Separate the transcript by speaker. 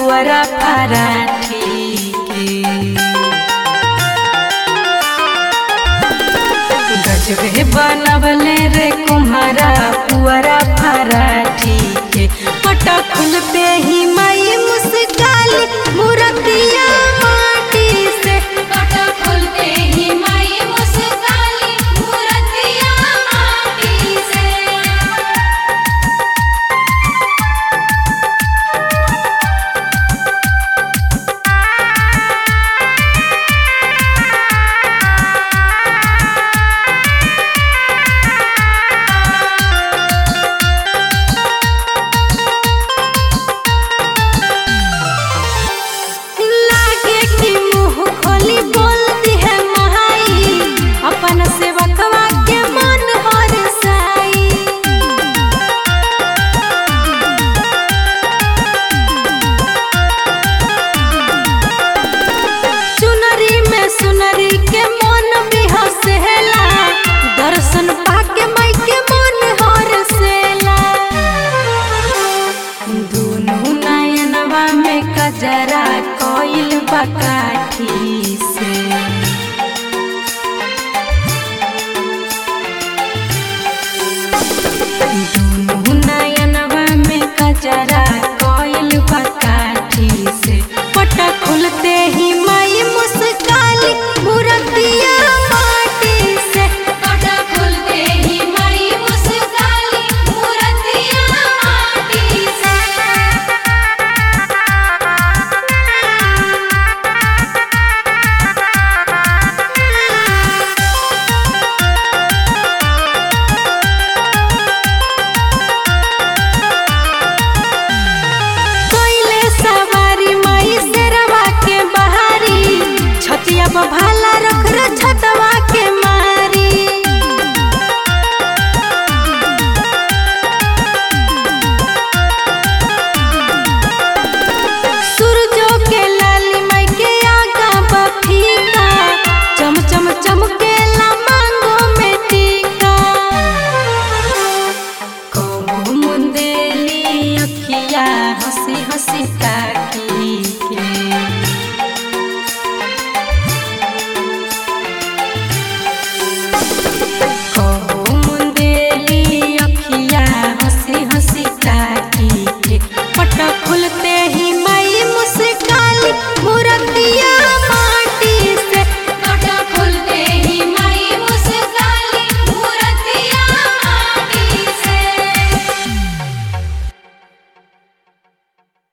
Speaker 1: पुअरा पराठी के गजबे बनवले रे कुम्हारा पुअरा पराठी के पटा खुलते ही माई मुस्काली मूर्तिया माटी से
Speaker 2: पटा खुलते ही माई मुस्काली मूर्तिया माटी से।
Speaker 1: लागे कि मुँह खोली बोलती है महाई अपन सेवकवा के मन हरसाई। चुनरी में सुनरी के मन भी हंसेला दर्शन पाके माई के मन हरसेला। दोनों नयनवा में कजरा कोइल बकाठी से दोनों नयनवा में कजरा कोइल बकाठी से पटा खुलते ही माई मुस्काली मूर्तिया माटी से
Speaker 2: पटा खुलते ही माई मुस्काली मूर्तिया माटी से।
Speaker 1: कोइले सवारी माई शेरवा के बहारी छतिया पर भाला